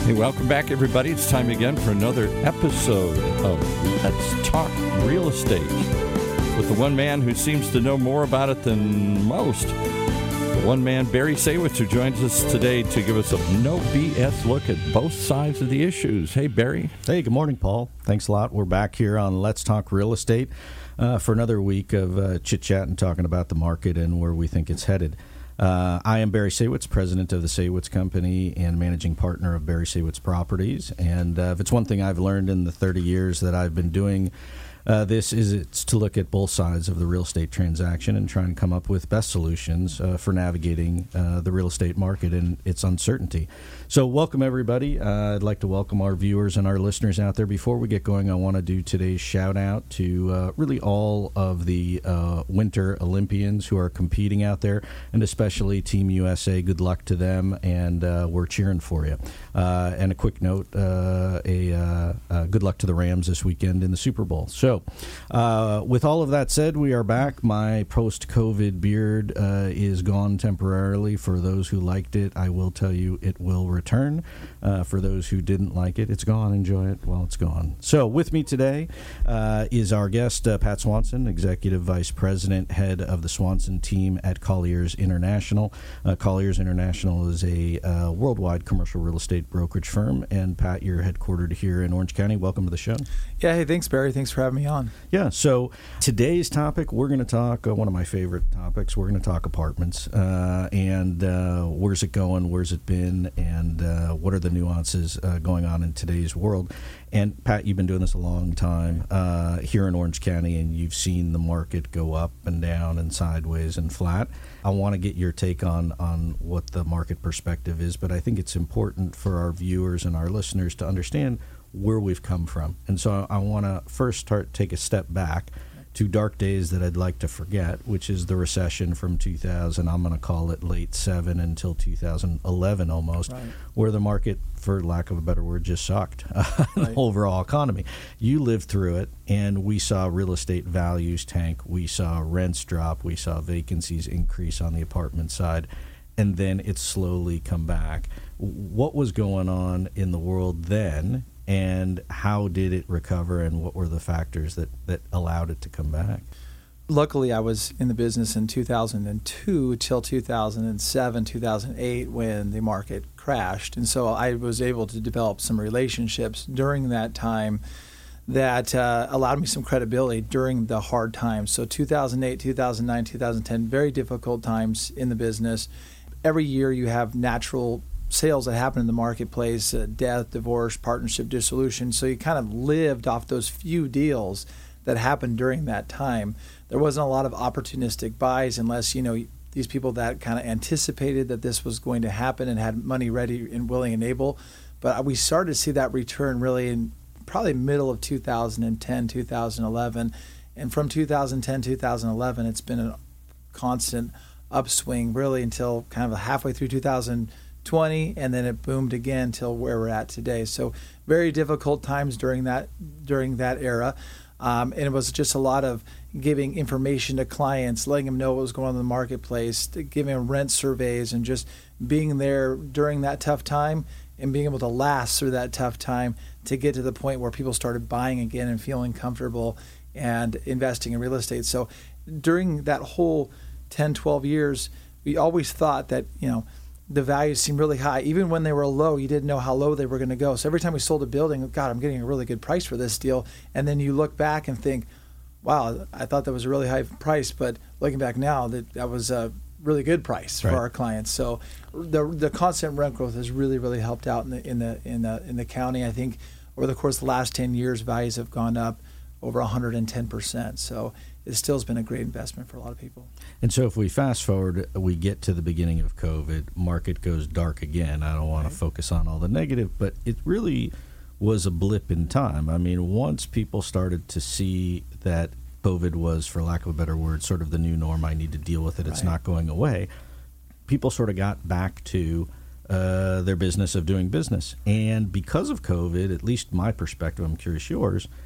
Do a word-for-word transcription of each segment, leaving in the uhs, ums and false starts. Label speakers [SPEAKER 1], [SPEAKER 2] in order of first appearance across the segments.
[SPEAKER 1] Hey, welcome back, everybody. It's time again for another episode of Let's Talk Real Estate with the one man who seems to know more about it than most. The one man, Barry Saywitz, who joins us today to give us a no B S look at both sides of the issues. Hey, Barry.
[SPEAKER 2] Hey, good morning, Paul. Thanks a lot. We're back here on Let's Talk Real Estate uh, for another week of uh, chit-chat and talking about the market and where we think it's headed. Uh, I am Barry Saywitz, president of the Saywitz Company and managing partner of Barry Saywitz Properties. And uh, if it's one thing I've learned in the thirty years that I've been doing uh, this, is it's to look at both sides of the real estate transaction and try and come up with best solutions uh, for navigating uh, the real estate market and its uncertainty. So welcome, everybody. Uh, I'd like to welcome our viewers and our listeners out there. Before we get going, I want to do today's shout-out to uh, really all of the uh, Winter Olympians who are competing out there, and especially Team U S A. Good luck to them, and uh, we're cheering for you. Uh, and a quick note, uh, a uh, uh, good luck to the Rams this weekend in the Super Bowl. So uh, with all of that said, we are back. My post-COVID beard uh, is gone temporarily. For those who liked it, I will tell you it will return. return. Uh, for those who didn't like it, it's gone. Enjoy it while it's gone. So with me today uh, is our guest, uh, Pat Swanson, Executive Vice President, Head of the Swanson team at Colliers International. Uh, Colliers International is a uh, worldwide commercial real estate brokerage firm. And Pat, you're headquartered here in Orange County. Welcome to the show.
[SPEAKER 3] Yeah, hey, thanks, Barry. Thanks for having me on.
[SPEAKER 2] Yeah, so today's topic, we're going to talk, uh, one of my favorite topics, we're going to talk apartments uh, and uh, where's it going, where's it been, and And uh, what are the nuances uh, going on in today's world? And Pat, you've been doing this a long time uh, here in Orange County, and you've seen the market go up and down and sideways and flat. I want to get your take on on what the market perspective is, but I think it's important for our viewers and our listeners to understand where we've come from. And so I want to first start take a step back to dark days that I'd like to forget, which is the recession from two thousand, I'm going to call it late seven until two thousand eleven almost, right, where the market, for lack of a better word, just sucked, uh, right, the overall economy. You lived through it, and we saw real estate values tank. We saw rents drop. We saw vacancies increase on the apartment side, and then it slowly come back. What was going on in the world then? And how did it recover, and what were the factors that, that allowed it to come back?
[SPEAKER 3] Luckily, I was in the business in two thousand two till two thousand seven, two thousand eight when the market crashed. And so I was able to develop some relationships during that time that uh, allowed me some credibility during the hard times. So two thousand eight, two thousand nine, two thousand ten, very difficult times in the business. Every year you have natural sales that happen in the marketplace, uh, death, divorce, partnership, dissolution. So you kind of lived off those few deals that happened during that time. There wasn't a lot of opportunistic buys unless, you know, these people that kind of anticipated that this was going to happen and had money ready and willing and able. But we started to see that return really in probably middle of two thousand ten, two thousand eleven. And from two thousand ten, two thousand eleven, it's been a constant upswing really until kind of halfway through two thousand twenty, and then it boomed again till where we're at today. So very difficult times during that during that era, um, and it was just a lot of giving information to clients, letting them know what was going on in the marketplace, giving them rent surveys, and just being there during that tough time and being able to last through that tough time to get to the point where people started buying again and feeling comfortable and investing in real estate. So during that whole ten, twelve years, we always thought that, you know, the values seemed really high. Even when they were low, you didn't know how low they were going to go. So every time we sold a building, God, I'm getting a really good price for this deal. And then you look back and think, wow, I thought that was a really high price. But looking back now, that, that was a really good price
[SPEAKER 2] right,
[SPEAKER 3] for our clients. So the the constant rent growth has really, really helped out in the in the in the in the county. I think over the course of the last ten years, values have gone up over one hundred ten percent. So it still has been a great investment for a lot of people.
[SPEAKER 2] And so if we fast forward, we get to the beginning of COVID, market goes dark again. I don't want right. to focus on all the negative, but it really was a blip in time. I mean, once people started to see that COVID was, for lack of a better word, sort of the new norm, I need to deal with it, it's right. not going away, people sort of got back to uh, their business of doing business. And because of COVID, at least my perspective, I'm curious yours,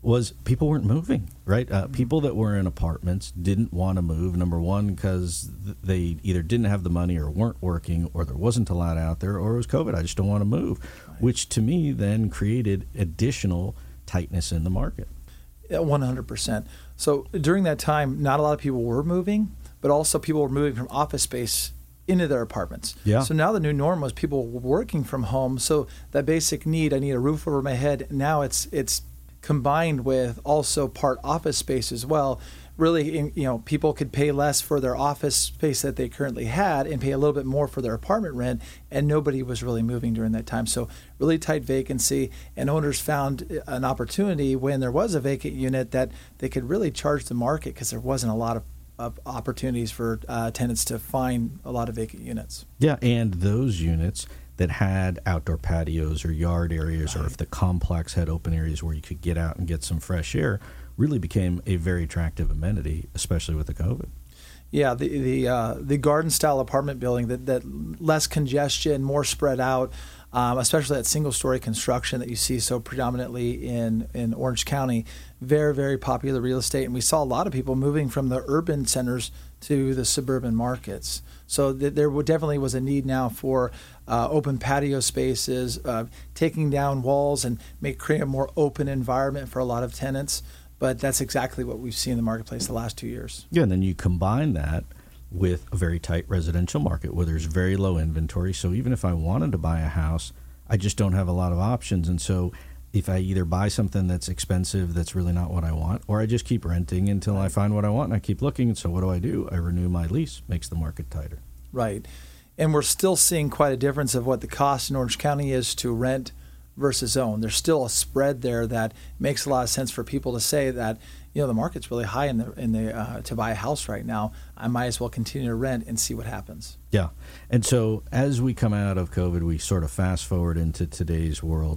[SPEAKER 2] was people weren't moving, right? Uh, mm-hmm. People that were in apartments didn't want to move, number one, because they either didn't have the money or weren't working, or there wasn't a lot out there, or it was COVID. I just don't want to move, right. Which to me then created additional tightness in the market.
[SPEAKER 3] Yeah, one hundred percent. So during that time, not a lot of people were moving, but also people were moving from office space into their apartments.
[SPEAKER 2] Yeah.
[SPEAKER 3] So now the new norm was people working from home. So that basic need, I need a roof over my head. Now it's it's combined with also part office space as well. Really, you know, people could pay less for their office space that they currently had and pay a little bit more for their apartment rent, and nobody was really moving during that time. So really tight vacancy, and owners found an opportunity when there was a vacant unit that they could really charge the market because there wasn't a lot of of opportunities for uh, tenants to find a lot of vacant units.
[SPEAKER 2] Yeah, and those units that had outdoor patios or yard areas, right. Or if the complex had open areas where you could get out and get some fresh air, really became a very attractive amenity, especially with the COVID.
[SPEAKER 3] Yeah, the the uh, the garden style apartment building that that less congestion, more spread out. Um, especially that single-story construction that you see so predominantly in, in Orange County, very, very popular real estate. And we saw a lot of people moving from the urban centers to the suburban markets. So th- there definitely was a need now for uh, open patio spaces, uh, taking down walls and make create a more open environment for a lot of tenants. But that's exactly what we've seen in the marketplace the last two years.
[SPEAKER 2] Yeah, and then you combine that with a very tight residential market where there's very low inventory. So even if I wanted to buy a house, I just don't have a lot of options. And so if I either buy something that's expensive that's really not what I want, or I just keep renting until I find what I want and I keep looking. And so what do I do? I renew my lease, makes the market tighter.
[SPEAKER 3] Right. And we're still seeing quite a difference of what the cost in Orange County is to rent versus own. There's still a spread there that makes a lot of sense for people to say that, you know, the market's really high in the in the uh, to buy a house right now. I might as well continue to rent and see what happens.
[SPEAKER 2] Yeah, and so as we come out of COVID, we sort of fast forward into today's world.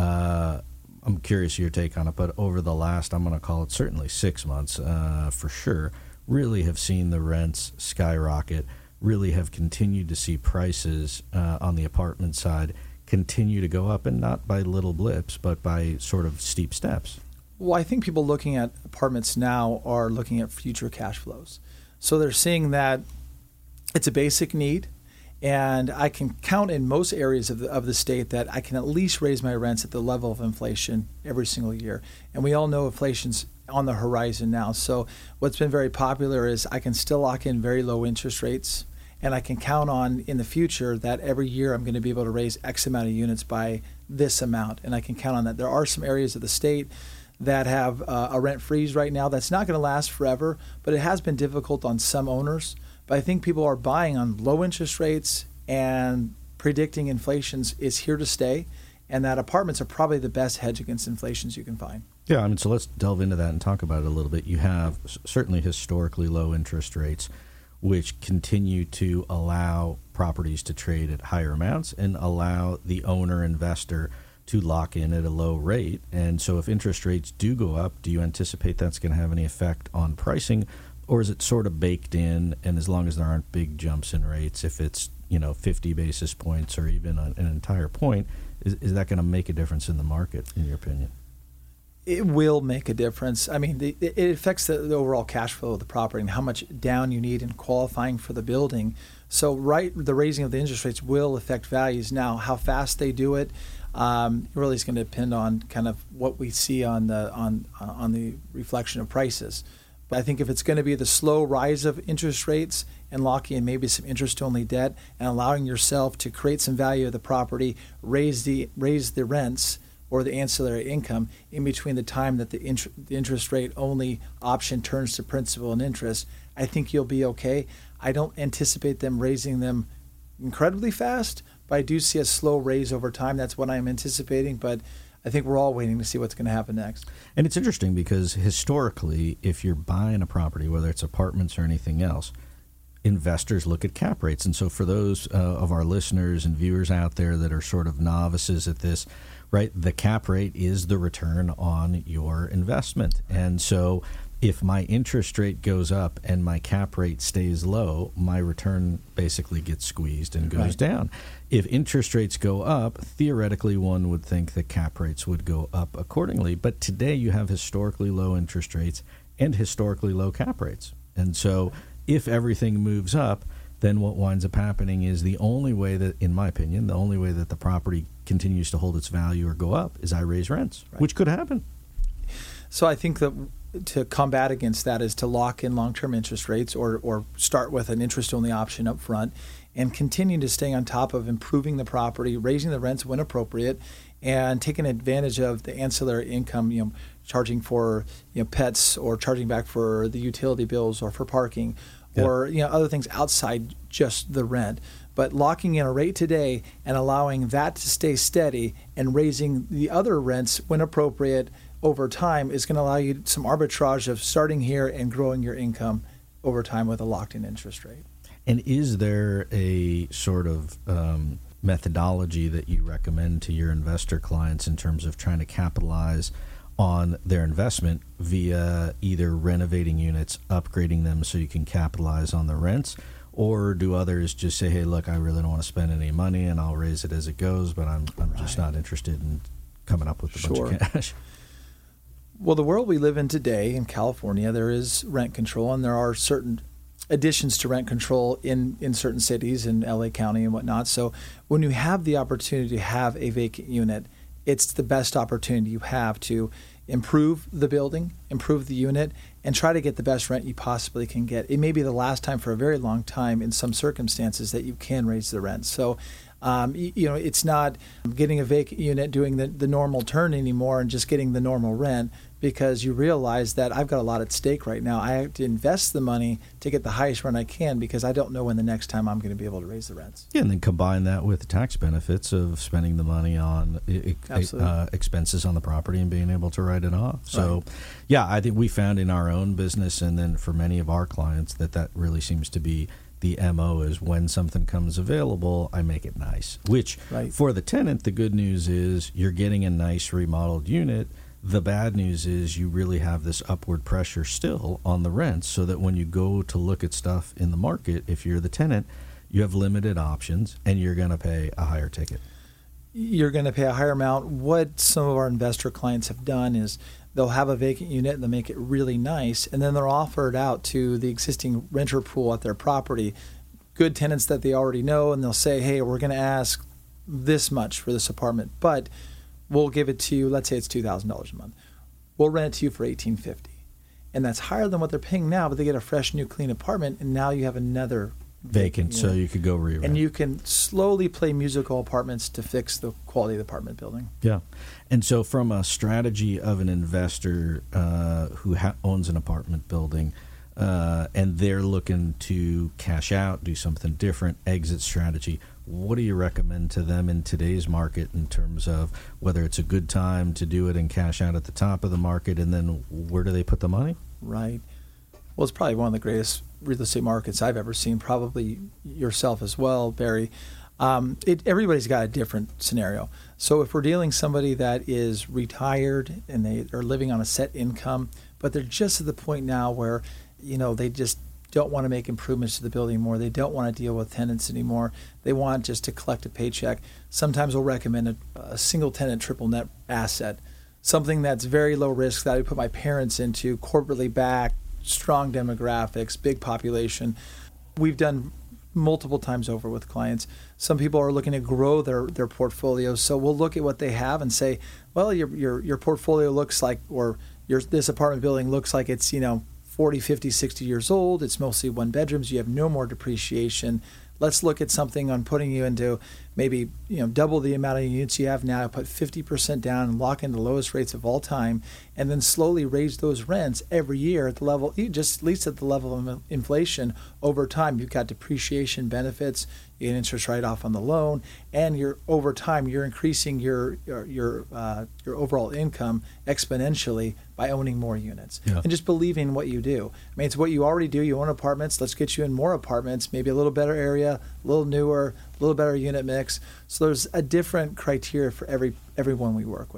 [SPEAKER 2] Uh, I'm curious your take on it, but over the last, I'm going to call it certainly six months uh, for sure, really have seen the rents skyrocket. Really have continued to see prices uh, on the apartment side continue to go up, and not by little blips, but by sort of steep steps.
[SPEAKER 3] Well, I think people looking at apartments now are looking at future cash flows. So they're seeing that it's a basic need, and I can count in most areas of the, of the state that I can at least raise my rents at the level of inflation every single year. And we all know inflation's on the horizon now. So what's been very popular is I can still lock in very low interest rates, and I can count on in the future that every year I'm going to be able to raise X amount of units by this amount, and I can count on that. There are some areas of the state that have uh, a rent freeze right now. That's not going to last forever, but it has been difficult on some owners. But I think people are buying on low interest rates and predicting inflation is here to stay, and that apartments are probably the best hedge against inflations you can find.
[SPEAKER 2] Yeah, I mean, so let's delve into that and talk about it a little bit. You have certainly historically low interest rates, which continue to allow properties to trade at higher amounts and allow the owner investor to lock in at a low rate. And so if interest rates do go up, do you anticipate that's going to have any effect on pricing, or is it sort of baked in, and as long as there aren't big jumps in rates, if it's, you know, fifty basis points or even an entire point, is, is that going to make a difference in the market, in your opinion?
[SPEAKER 3] It will make a difference. I mean, the, it affects the, the overall cash flow of the property and how much down you need in qualifying for the building. So right, the raising of the interest rates will affect values. Now, how fast they do it, um, really is going to depend on kind of what we see on the on on the reflection of prices. But I think if it's going to be the slow rise of interest rates and locking in maybe some interest-only debt and allowing yourself to create some value of the property, raise the raise the rents or the ancillary income in between the time that the, int- the interest rate only option turns to principal and interest, I think you'll be okay. I don't anticipate them raising them incredibly fast, but I do see a slow raise over time. That's what I'm anticipating, but I think we're all waiting to see what's going to happen next.
[SPEAKER 2] And it's interesting because historically, if you're buying a property, whether it's apartments or anything else, investors look at cap rates. And so for those uh, of our listeners and viewers out there that are sort of novices at this, right, the cap rate is the return on your investment. And so if my interest rate goes up and my cap rate stays low, my return basically gets squeezed and goes
[SPEAKER 3] Right.
[SPEAKER 2] down. If interest rates go up, theoretically one would think that cap rates would go up accordingly. But today you have historically low interest rates and historically low cap rates. And so if everything moves up, then what winds up happening is the only way that, in my opinion, the only way that the property continues to hold its value or go up is I raise rents,
[SPEAKER 3] Right.
[SPEAKER 2] which could happen.
[SPEAKER 3] So I think that to combat against that is to lock in long-term interest rates or, or start with an interest-only option up front and continue to stay on top of improving the property, raising the rents when appropriate, and taking advantage of the ancillary income, you know, charging for you know pets or charging back for the utility bills or for parking
[SPEAKER 2] Yeah.
[SPEAKER 3] or you know other things outside just the rent. But locking in a rate today and allowing that to stay steady and raising the other rents when appropriate over time is going to allow you some arbitrage of starting here and growing your income over time with a locked-in interest rate.
[SPEAKER 2] And is there a sort of um, methodology that you recommend to your investor clients in terms of trying to capitalize on their investment via either renovating units, upgrading them so you can capitalize on the rents, or do others just say, hey, look, I really don't want to spend any money and I'll raise it as it goes, but I'm, I'm just
[SPEAKER 3] Right.
[SPEAKER 2] not interested in coming up with a
[SPEAKER 3] Sure.
[SPEAKER 2] bunch of cash?
[SPEAKER 3] Well, the world we live in today in California, there is rent control, and there are certain additions to rent control in, in certain cities in L A County and whatnot. So when you have the opportunity to have a vacant unit, it's the best opportunity you have to improve the building, improve the unit, and try to get the best rent you possibly can get. It may be the last time for a very long time in some circumstances that you can raise the rent. So Um, you, you know, it's not getting a vacant unit, doing the, the normal turn anymore and just getting the normal rent, because you realize that I've got a lot at stake right now. I have to invest the money to get the highest rent I can because I don't know when the next time I'm going to be able to raise the rents.
[SPEAKER 2] Yeah, and then combine that with the tax benefits of spending the money on e-
[SPEAKER 3] Absolutely.
[SPEAKER 2] uh, expenses on the property and being able to write it off. So,
[SPEAKER 3] Right.
[SPEAKER 2] yeah, I think we found in our own business and then for many of our clients that that really seems to be the M O is when something comes available, I make it nice. Which,
[SPEAKER 3] Right.
[SPEAKER 2] for the tenant, the good news is you're getting a nice remodeled unit. The bad news is you really have this upward pressure still on the rents, so that when you go to look at stuff in the market, if you're the tenant, you have limited options and you're going to pay a higher ticket.
[SPEAKER 3] You're going to pay a higher amount. What some of our investor clients have done is they'll have a vacant unit and they'll make it really nice, and then they'll offer it out to the existing renter pool at their property, good tenants that they already know, and they'll say, hey, we're going to ask this much for this apartment, but we'll give it to you, let's say it's two thousand dollars a month. We'll rent it to you for eighteen fifty. And that's higher than what they're paying now, but they get a fresh, new, clean apartment, and now you have another
[SPEAKER 2] Vacant, so
[SPEAKER 3] unit.
[SPEAKER 2] you could go re-rent.
[SPEAKER 3] And you can slowly play musical apartments to fix the quality of the apartment building.
[SPEAKER 2] Yeah. And so from a strategy of an investor uh, who ha- owns an apartment building uh, and they're looking to cash out, do something different, exit strategy, what do you recommend to them in today's market in terms of whether it's a good time to do it and cash out at the top of the market, and then where do they put the money?
[SPEAKER 3] Right. Well, it's probably one of the greatest real estate markets I've ever seen, probably yourself as well, Barry. Um, it, everybody's got a different scenario. So if we're dealing somebody that is retired and they are living on a set income, but they're just at the point now where, you know, they just don't want to make improvements to the building anymore. They don't want to deal with tenants anymore. They want just to collect a paycheck. Sometimes we'll recommend a, a single tenant triple net asset, something that's very low risk that I would put my parents into, corporately backed, strong demographics, big population. We've done multiple times over with clients. Some people are looking to grow their their portfolios, so we'll look at what they have and say, well, your your your portfolio looks like, or your this apartment building looks like it's, you know, forty, fifty, sixty years old. It's mostly one bedrooms. You have no more depreciation. Let's look at something on putting you into maybe, you know, double the amount of units you have now, put fifty percent down and lock in the lowest rates of all time, and then slowly raise those rents every year at the level, just at least at the level of inflation over time. You've got depreciation benefits, you get interest write-off on the loan, and you're over time you're increasing your your your, uh, your overall income exponentially by owning more units.
[SPEAKER 2] Yeah.
[SPEAKER 3] And just believing what you do. I mean, it's what you already do. You own apartments. Let's get you in more apartments, maybe a little better area, a little newer, a little better unit mix. So there's a different criteria for every everyone we work with.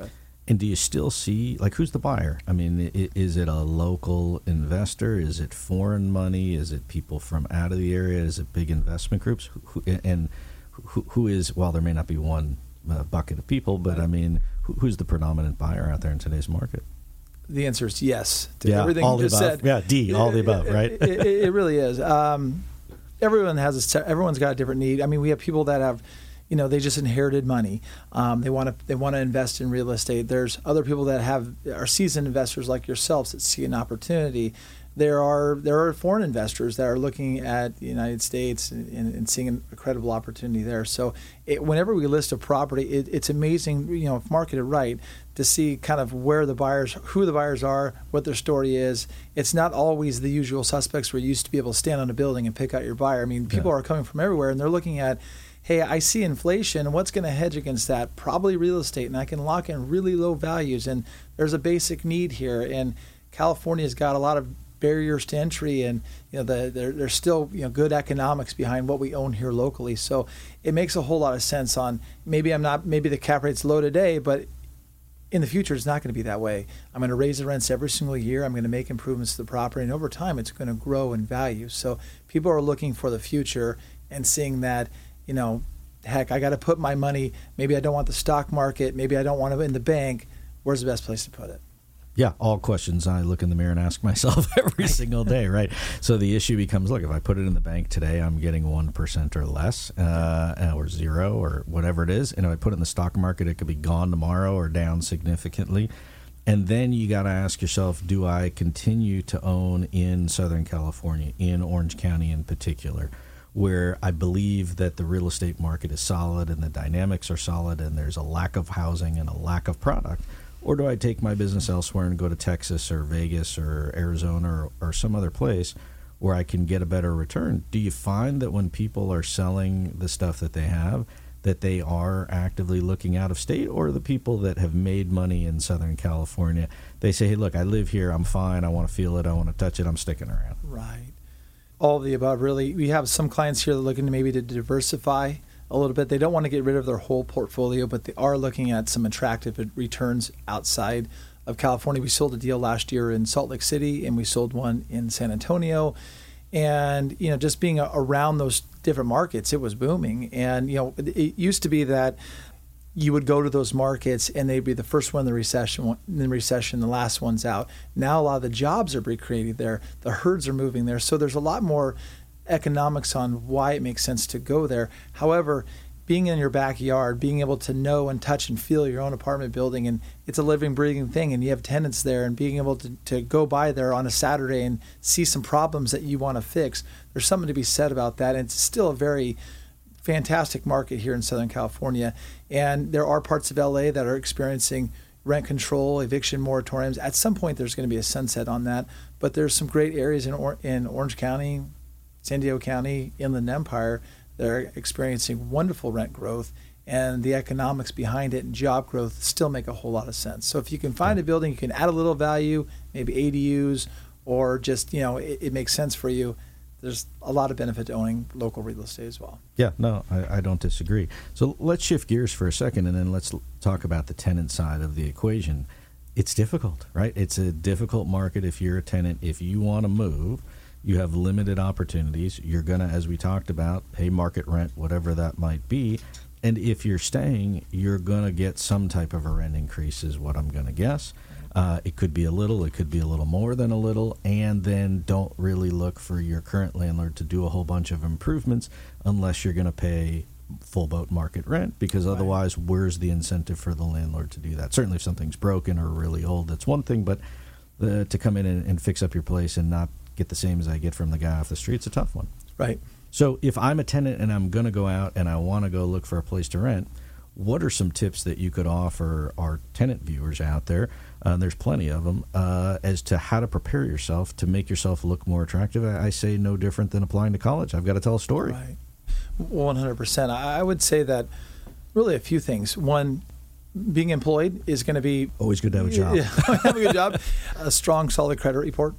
[SPEAKER 2] And do you still see, like, who's the buyer? I mean, is it a local investor? Is it foreign money? Is it people from out of the area? Is it big investment groups? Who, and who, who is, well, there may not be one uh, bucket of people, but I mean, who, who's the predominant buyer out there in today's market?
[SPEAKER 3] The answer is yes to
[SPEAKER 2] yeah,
[SPEAKER 3] everything
[SPEAKER 2] all
[SPEAKER 3] you
[SPEAKER 2] the
[SPEAKER 3] just
[SPEAKER 2] above.
[SPEAKER 3] said.
[SPEAKER 2] Yeah, D, all the above, right?
[SPEAKER 3] it, it, it really is. Um, everyone has a, everyone's got a different need. I mean, we have people that have, you know, they just inherited money. Um, they want to they want to invest in real estate. There's other people that have are seasoned investors like yourselves that see an opportunity. There are there are foreign investors that are looking at the United States and, and, and seeing a credible opportunity there. So it, whenever we list a property, it, it's amazing, you know, if marketed right, to see kind of where the buyers, who the buyers are, what their story is. It's not always the usual suspects where you used to be able to stand on a building and pick out your buyer. I mean, people yeah. are coming from everywhere, and they're looking at, hey, I see inflation, and what's going to hedge against that? Probably real estate, and I can lock in really low values, and there's a basic need here. And California's got a lot of barriers to entry, and you know the, there, there's still you know good economics behind what we own here locally. So it makes a whole lot of sense. On maybe I'm not maybe the cap rate's low today, but in the future it's not going to be that way. I'm going to raise the rents every single year. I'm going to make improvements to the property, and over time it's going to grow in value. So people are looking for the future and seeing that, you know, heck, I got to put my money. Maybe I don't want the stock market. Maybe I don't want it in the bank. Where's the best place to put it?
[SPEAKER 2] Yeah, all questions I look in the mirror and ask myself every single day, right? So the issue becomes, look, if I put it in the bank today, I'm getting one percent or less, uh, or zero, or whatever it is. And if I put it in the stock market, it could be gone tomorrow or down significantly. And then you got to ask yourself, do I continue to own in Southern California, in Orange County in particular, where I believe that the real estate market is solid and the dynamics are solid and there's a lack of housing and a lack of product? Or do I take my business elsewhere and go to Texas or Vegas or Arizona or, or some other place where I can get a better return? Do you find that when people are selling the stuff that they have, that they are actively looking out of state? Or the people that have made money in Southern California, they say, hey, look, I live here, I'm fine, I want to feel it, I want to touch it, I'm sticking around?
[SPEAKER 3] Right. All of the above, really. We have some clients here that are looking to maybe to diversify a little bit. They don't want to get rid of their whole portfolio, but they are looking at some attractive returns outside of California. We sold a deal last year in Salt Lake City, and we sold one in San Antonio. And, you know, just being around those different markets, it was booming. And, you know, it used to be that you would go to those markets and they'd be the first one in the recession, in the recession, the last one's out. Now a lot of the jobs are being created there. The herds are moving there. So there's a lot more economics on why it makes sense to go there. However, being in your backyard, being able to know and touch and feel your own apartment building, and it's a living, breathing thing, and you have tenants there, and being able to, to go by there on a Saturday and see some problems that you want to fix, there's something to be said about that. And it's still a very fantastic market here in Southern California. And there are parts of L A that are experiencing rent control, eviction moratoriums. At some point, there's going to be a sunset on that. But there's some great areas in or- in Orange County, San Diego County, Inland Empire that are experiencing wonderful rent growth, and the economics behind it and job growth still make a whole lot of sense. So if you can find a building, you can add a little value, maybe A D Us, or just, you know, it, it makes sense for you. There's a lot of benefit to owning local real estate as well.
[SPEAKER 2] Yeah, no, I, I don't disagree. So let's shift gears for a second, and then let's talk about the tenant side of the equation. It's difficult, right? It's a difficult market if you're a tenant. If you want to move, you have limited opportunities. You're going to, as we talked about, pay market rent, whatever that might be. And if you're staying, you're going to get some type of a rent increase is what I'm going to guess. Uh, it could be a little, it could be a little more than a little, and then don't really look for your current landlord to do a whole bunch of improvements unless you're going to pay full boat market rent, because otherwise, right, where's the incentive for the landlord to do that? Certainly if something's broken or really old, that's one thing, but uh, to come in and, and fix up your place and not get the same as I get from the guy off the street, it's a tough one.
[SPEAKER 3] Right.
[SPEAKER 2] So if I'm a tenant and I'm going to go out and I want to go look for a place to rent, what are some tips that you could offer our tenant viewers out there? Uh, there's plenty of them, uh, as to how to prepare yourself to make yourself look more attractive. I, I say no different than applying to college. I've got to tell a story.
[SPEAKER 3] Right. one hundred percent. I would say that really a few things. One, being employed is going to be...
[SPEAKER 2] Always good to have a job.
[SPEAKER 3] Yeah, have a good job. A strong, solid credit report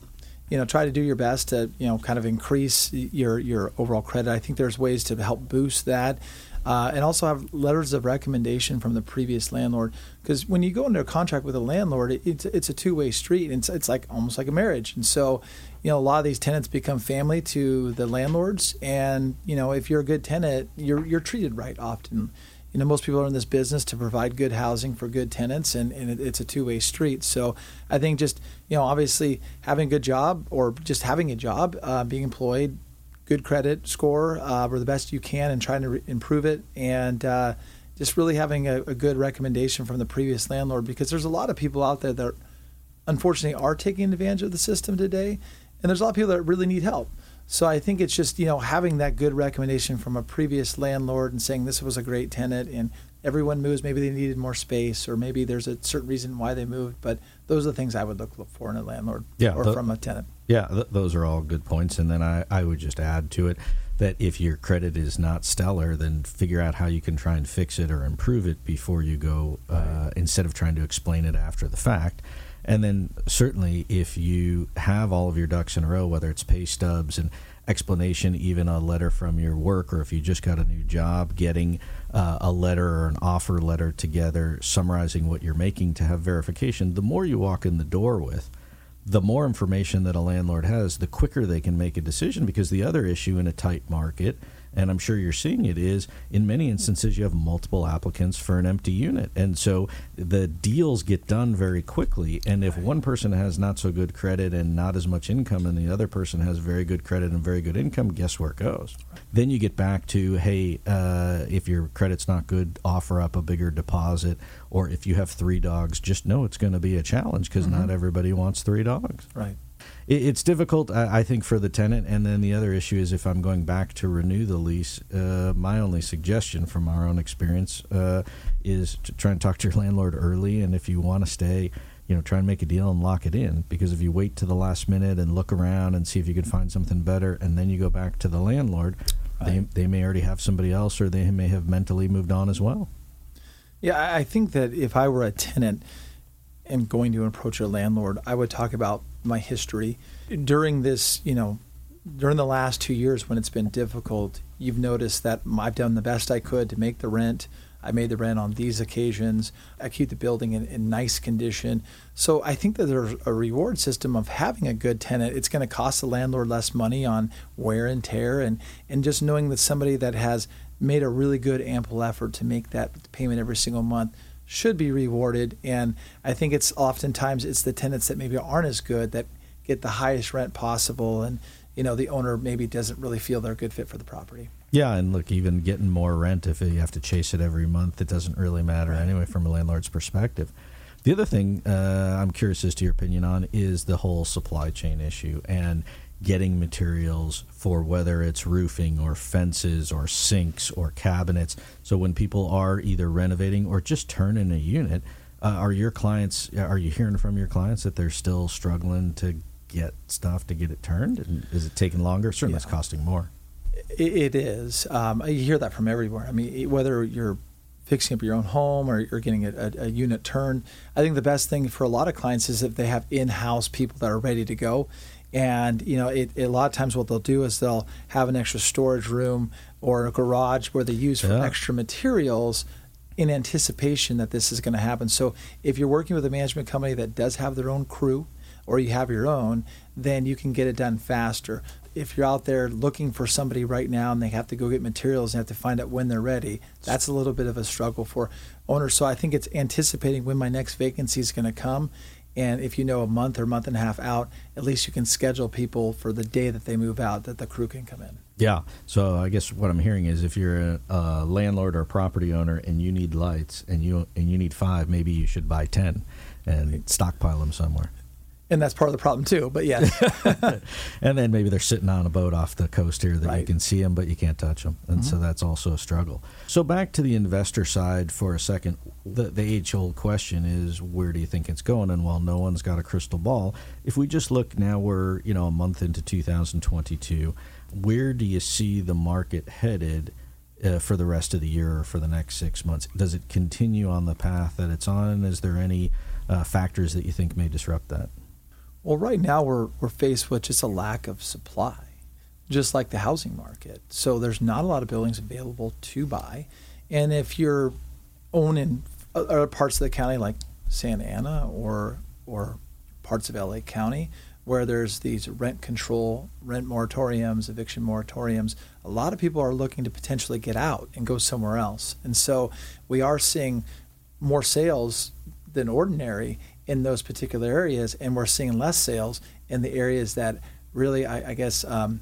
[SPEAKER 3] you know, try to do your best to, you know, kind of increase your, your overall credit. I think there's ways to help boost that. Uh, and also have letters of recommendation from the previous landlord. Because when you go into a contract with a landlord, it, it's, it's a two-way street. And it's, it's like almost like a marriage. And so, you know, a lot of these tenants become family to the landlords. And, you know, if you're a good tenant, you're you're treated right often. You know, most people are in this business to provide good housing for good tenants, and, and it, it's a two-way street. So I think just, you know, obviously having a good job or just having a job, uh, being employed, good credit score, uh, or the best you can, and trying to re- improve it, and uh, just really having a, a good recommendation from the previous landlord, because there's a lot of people out there that unfortunately are taking advantage of the system today, and there's a lot of people that really need help. So I think it's just, you know, having that good recommendation from a previous landlord and saying this was a great tenant, and everyone moves, maybe they needed more space, or maybe there's a certain reason why they moved, but those are the things I would look, look for in a landlord
[SPEAKER 2] yeah,
[SPEAKER 3] or
[SPEAKER 2] the,
[SPEAKER 3] from a tenant.
[SPEAKER 2] Yeah, th- those are all good points. And then I, I would just add to it that if your credit is not stellar, then figure out how you can try and fix it or improve it before you go, uh, right. instead of trying to explain it after the fact. And then certainly if you have all of your ducks in a row, whether it's pay stubs and explanation, even a letter from your work, or if you just got a new job, getting uh, a letter or an offer letter together summarizing what you're making to have verification, the more you walk in the door with, the more information that a landlord has, the quicker they can make a decision. Because the other issue in a tight market, and I'm sure you're seeing it, is in many instances you have multiple applicants for an empty unit. And so the deals get done very quickly. And if one person has not so good credit and not as much income, and the other person has very good credit and very good income, guess where it goes? Then you get back to, hey, uh, if your credit's not good, offer up a bigger deposit. Or if you have three dogs, just know it's going to be a challenge, because mm-hmm. not everybody wants three dogs.
[SPEAKER 3] Right.
[SPEAKER 2] It's difficult, I think, for the tenant. And then the other issue is if I'm going back to renew the lease, uh, my only suggestion from our own experience uh, is to try and talk to your landlord early. And if you want to stay, you know, try and make a deal and lock it in. Because if you wait to the last minute and look around and see if you can find something better, and then you go back to the landlord, right. they, they may already have somebody else, or they may have mentally moved on as well.
[SPEAKER 3] Yeah, I think that if I were a tenant and going to approach a landlord, I would talk about my history. During this, you know, during the last two years when it's been difficult, you've noticed that I've done the best I could to make the rent. I made the rent on these occasions. I keep the building in, in nice condition. So I think that there's a reward system of having a good tenant. It's going to cost the landlord less money on wear and tear, and, and just knowing that somebody that has made a really good ample effort to make that payment every single month should be rewarded. And I think it's oftentimes it's the tenants that maybe aren't as good that get the highest rent possible, and you know the owner maybe doesn't really feel they're a good fit for the property.
[SPEAKER 2] Yeah, and look, even getting more rent, if you have to chase it every month, it doesn't really matter right. anyway from a landlord's perspective. The other thing uh, I'm curious as to your opinion on is the whole supply chain issue and getting materials for whether it's roofing or fences or sinks or cabinets. So when people are either renovating or just turning a unit, uh, are your clients, are you hearing from your clients that they're still struggling to get stuff to get it turned? And is it taking longer? Certainly yeah. it's costing more.
[SPEAKER 3] It, it is. Um, you hear that from everywhere. I mean, whether you're fixing up your own home or you're getting a, a, a unit turned, I think the best thing for a lot of clients is if they have in-house people that are ready to go. And, you know, it, it, a lot of times what they'll do is they'll have an extra storage room or a garage where they use for yeah. extra materials in anticipation that this is going to happen. So if you're working with a management company that does have their own crew, or you have your own, then you can get it done faster. If you're out there looking for somebody right now and they have to go get materials and have to find out when they're ready, that's a little bit of a struggle for owners. So I think it's anticipating when my next vacancy is going to come. And if you know a month or month and a half out, at least you can schedule people for the day that they move out, that the crew can come in.
[SPEAKER 2] Yeah. So I guess what I'm hearing is if you're a, a landlord or a property owner and you need lights and you and you need five, maybe you should buy ten and stockpile them somewhere.
[SPEAKER 3] And that's part of the problem too, but yeah.
[SPEAKER 2] And then maybe they're sitting on a boat off the coast here that right. you can see them, but you can't touch them. And mm-hmm. so that's also a struggle. So back to the investor side for a second. The, the age-old question is, where do you think it's going? And while no one's got a crystal ball, if we just look now, we're you know a month into two thousand twenty-two, where do you see the market headed uh, for the rest of the year or for the next six months? Does it continue on the path that it's on? Is there any uh, factors that you think may disrupt that?
[SPEAKER 3] Well, right now we're we're faced with just a lack of supply, just like the housing market. So there's not a lot of buildings available to buy, and if you're owning other parts of the county like Santa Ana or or parts of L A County, where there's these rent control, rent moratoriums, eviction moratoriums, a lot of people are looking to potentially get out and go somewhere else. And so we are seeing more sales than ordinary in those particular areas, and we're seeing less sales in the areas that really, I, I guess, um,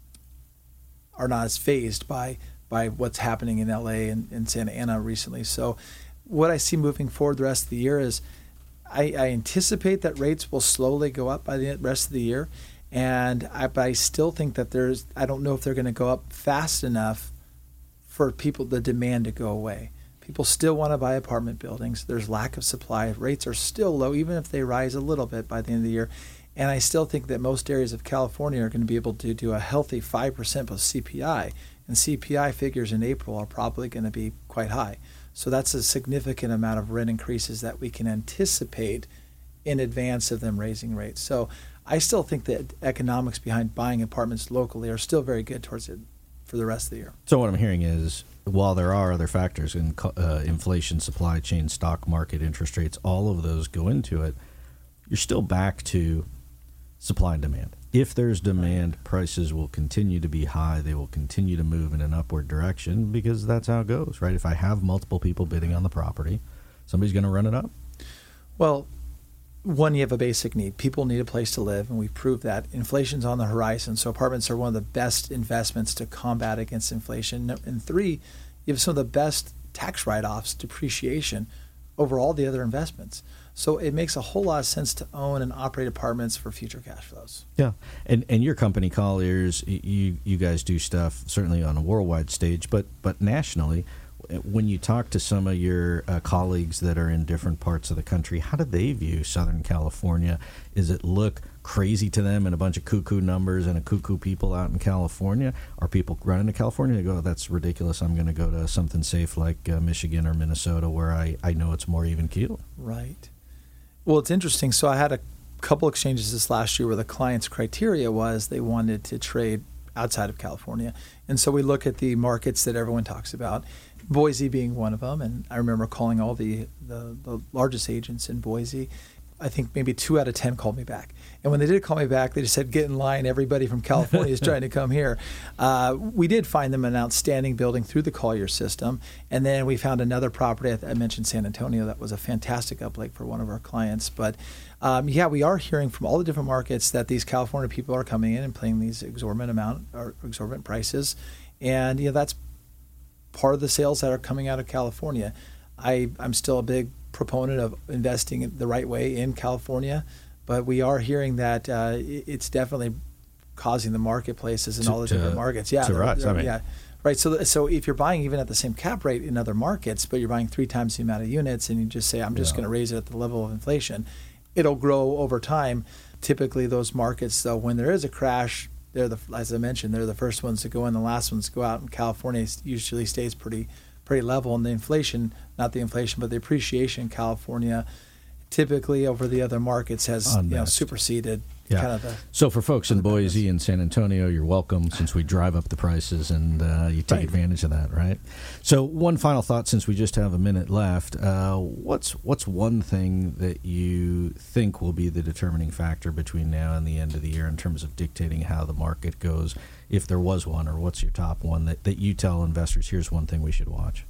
[SPEAKER 3] are not as fazed by by what's happening in L A and, and Santa Ana recently. So what I see moving forward the rest of the year is I, I anticipate that rates will slowly go up by the rest of the year, and I, but I still think that there's, I don't know if they're going to go up fast enough for people, the demand to go away. People still want to buy apartment buildings. There's lack of supply. Rates are still low, even if they rise a little bit by the end of the year. And I still think that most areas of California are going to be able to do a healthy five percent plus C P I. And C P I figures in April are probably going to be quite high. So that's a significant amount of rent increases that we can anticipate in advance of them raising rates. So I still think that economics behind buying apartments locally are still very good towards it for the rest of the year.
[SPEAKER 2] So what I'm hearing is, while there are other factors in uh, inflation, supply chain, stock market, interest rates, all of those go into it, you're still back to supply and demand. If there's demand, prices will continue to be high. They will continue to move in an upward direction because that's how it goes, right? If I have multiple people bidding on the property, somebody's going to run it up.
[SPEAKER 3] Well, one, you have a basic need. People need a place to live, and we've proved that. Inflation's on the horizon, so apartments are one of the best investments to combat against inflation. And three, you have some of the best tax write-offs, depreciation, over all the other investments. So it makes a whole lot of sense to own and operate apartments for future cash flows.
[SPEAKER 2] Yeah, and and your company, Colliers, you you guys do stuff certainly on a worldwide stage, but but nationally. When you talk to some of your uh, colleagues that are in different parts of the country, how do they view Southern California? Does it look crazy to them and a bunch of cuckoo numbers and a cuckoo people out in California? Are people running to California to go, that's ridiculous, I'm going to go to something safe like uh, Michigan or Minnesota where I, I know it's more even keel?
[SPEAKER 3] Right. Well, it's interesting. So I had a couple exchanges this last year where the client's criteria was they wanted to trade outside of California. And so we look at the markets that everyone talks about, Boise being one of them. And I remember calling all the, the, the largest agents in Boise. I think maybe two out of ten called me back. And when they did call me back, they just said, get in line. Everybody from California is trying to come here. Uh, we did find them an outstanding building through the Collier system. And then we found another property. I, I mentioned San Antonio. That was a fantastic uplake for one of our clients. But um, yeah, we are hearing from all the different markets that these California people are coming in and paying these exorbitant amount or exorbitant prices. And you know, that's part of the sales that are coming out of California. I, I'm still a big proponent of investing the right way in California, but we are hearing that uh, it's definitely causing the marketplaces in
[SPEAKER 2] to,
[SPEAKER 3] all the
[SPEAKER 2] to,
[SPEAKER 3] different markets. Yeah,
[SPEAKER 2] to rise. I mean,
[SPEAKER 3] yeah, right. So, so if you're buying even at the same cap rate in other markets, but you're buying three times the amount of units, and you just say, I'm just yeah. going to raise it at the level of inflation, it'll grow over time. Typically, those markets, though, when there is a crash, they're the, as I mentioned, they're the first ones to go in, the last ones to go out. And California usually stays pretty. pretty level, and the inflation, not the inflation, but the appreciation in California typically over the other markets has you know, superseded
[SPEAKER 2] yeah.
[SPEAKER 3] kind of the...
[SPEAKER 2] So for folks in Boise and San Antonio, you're welcome since we drive up the prices and uh, you take right. advantage of that, right? So one final thought since we just have a minute left. Uh, what's what's one thing that you think will be the determining factor between now and the end of the year in terms of dictating how the market goes, if there was one, or what's your top one that, that you tell investors, here's one thing we should watch?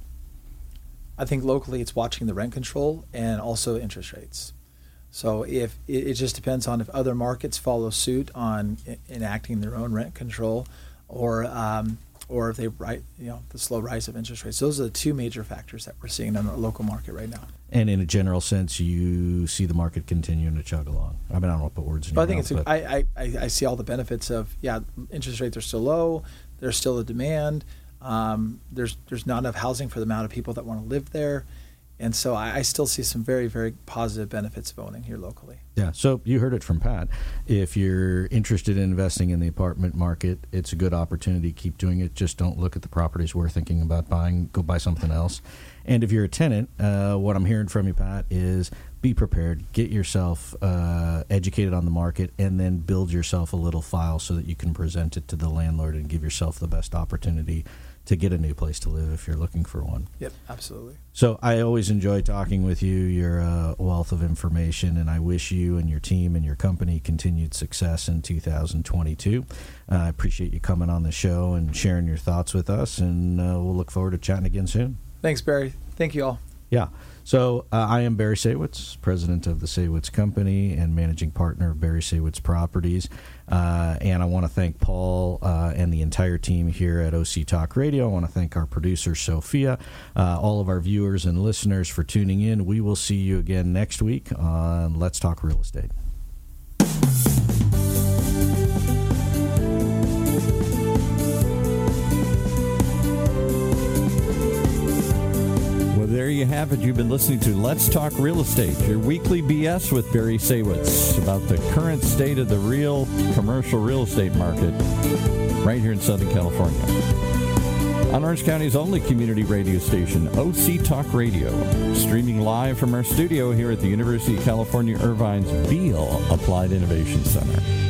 [SPEAKER 3] I think locally it's watching the rent control and also interest rates. So if it, it just depends on if other markets follow suit on I- enacting their own rent control, or um, or if they right you know the slow rise of interest rates. Those are the two major factors that we're seeing in the local market right now.
[SPEAKER 2] And in a general sense, you see the market continuing to chug along. I mean, I don't want to put words in your
[SPEAKER 3] I think
[SPEAKER 2] mouth.
[SPEAKER 3] it's. A, I, I I see all the benefits of yeah. Interest rates are still low. There's still a demand. Um, there's there's not enough housing for the amount of people that want to live there, And so I, I still see some very, very positive benefits of owning here locally.
[SPEAKER 2] Yeah, so you heard it from Pat. If you're interested in investing in the apartment market, it's a good opportunity. Keep doing it. Just don't look at the properties we're thinking about buying. Go buy something else. And if you're a tenant, uh, what I'm hearing from you, Pat, is be prepared. Get yourself uh, educated on the market, and then build yourself a little file so that you can present it to the landlord and give yourself the best opportunity to get a new place to live if you're looking for one.
[SPEAKER 3] Yep, absolutely.
[SPEAKER 2] So I always enjoy talking with you. You're a wealth of information, and I wish you and your team and your company continued success in two thousand twenty-two. Uh, I appreciate you coming on the show and sharing your thoughts with us, and uh, we'll look forward to chatting again soon.
[SPEAKER 3] Thanks, Barry. Thank you all.
[SPEAKER 2] Yeah. So uh, I am Barry Saywitz, president of the Saywitz Company and managing partner of Barry Saywitz Properties. Uh, and I want to thank Paul uh, and the entire team here at O C Talk Radio. I want to thank our producer, Sophia, uh, all of our viewers and listeners for tuning in. We will see you again next week on Let's Talk Real Estate.
[SPEAKER 1] There you have it. You've been listening to Let's Talk Real Estate, your weekly B S with Barry Saywitz about the current state of the real commercial real estate market right here in Southern California. On Orange County's only community radio station, O C Talk Radio, streaming live from our studio here at the University of California Irvine's Beall Applied Innovation Center.